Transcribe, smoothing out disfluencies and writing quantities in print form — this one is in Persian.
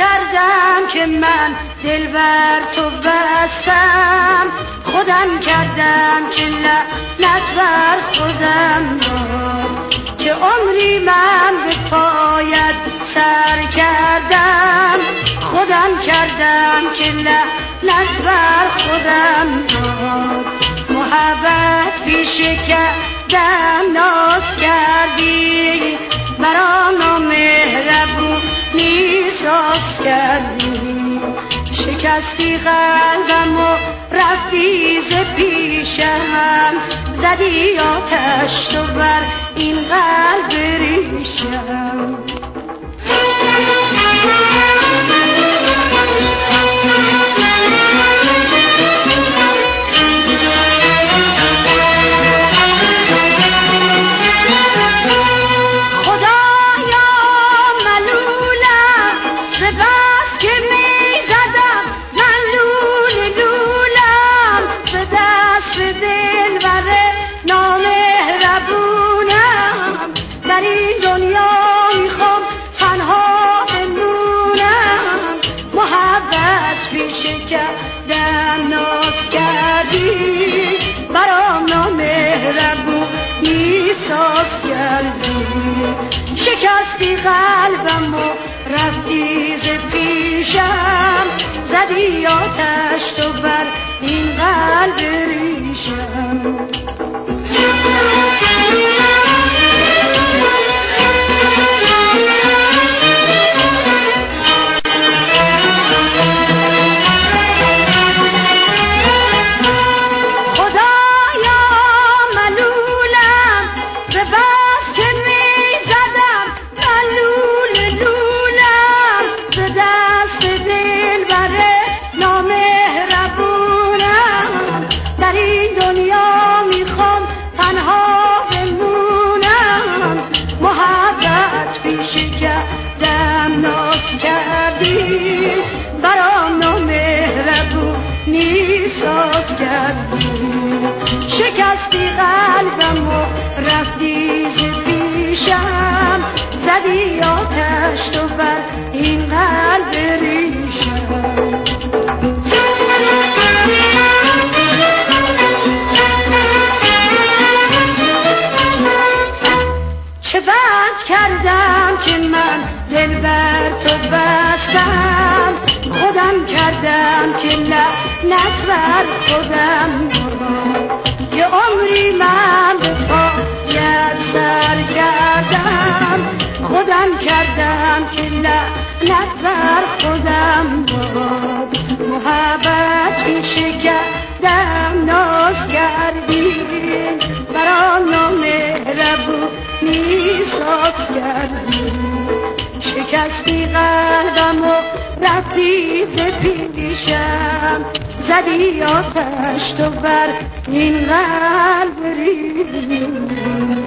کردم که من دل بر تو بستم، خودم کردم که لعنت بر خودم باد، که عمری من به پایت سر کردم، خودم کردم که لعنت بر خودم باد. محبت پیش کردم ناز کردی، مرا نامهربونی ساز کردی، شکستی قلبم و رفتی ز پیشم، زدی آتش تو بر این قلب ریشم. شکستی قلبم و رفتی ز پیشم، زدی آتش تو بر این قلب ریشم. شکستی قلبم و رفتی ز پیشم، زدی آتش تو بر این قلب ریشم. چه بد کردم که من دل بر تو بستم، خودم کردم که لعنت بر خودم باد، یه عمری من به پایت سر کردم، خودم کردم که لعنت بر خودم باد. محبت پیش کردم ناز کردی، برا نامهربونی ساز کردی، شکستی قلبم و رفتی ز پیشم، زدی آتش تو بر این قلب ریشم.